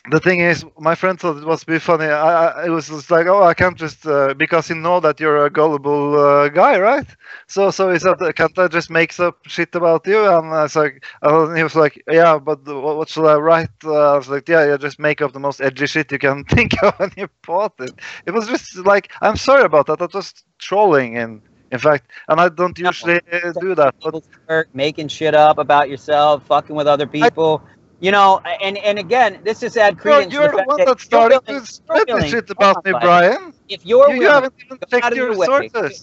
the thing is, my friend thought it was be funny. It was just like, oh, I can't just because he know that you're a gullible guy, right? So he said, can't I just make up shit about you? And I was like, and he was like, yeah, but what should I write? I was like, yeah, just make up the most edgy shit you can think of, and you bought it. It was just like, I'm sorry about that. That was trolling, in fact, and I don't usually do that, but making shit up about yourself, fucking with other people. You know, and again, this is add credence to you're the the fact one that that's you're starting willing, to spread this shit hold about on, me, buddy. Brian. If you're You willing haven't even to go out checked of your your way, sources.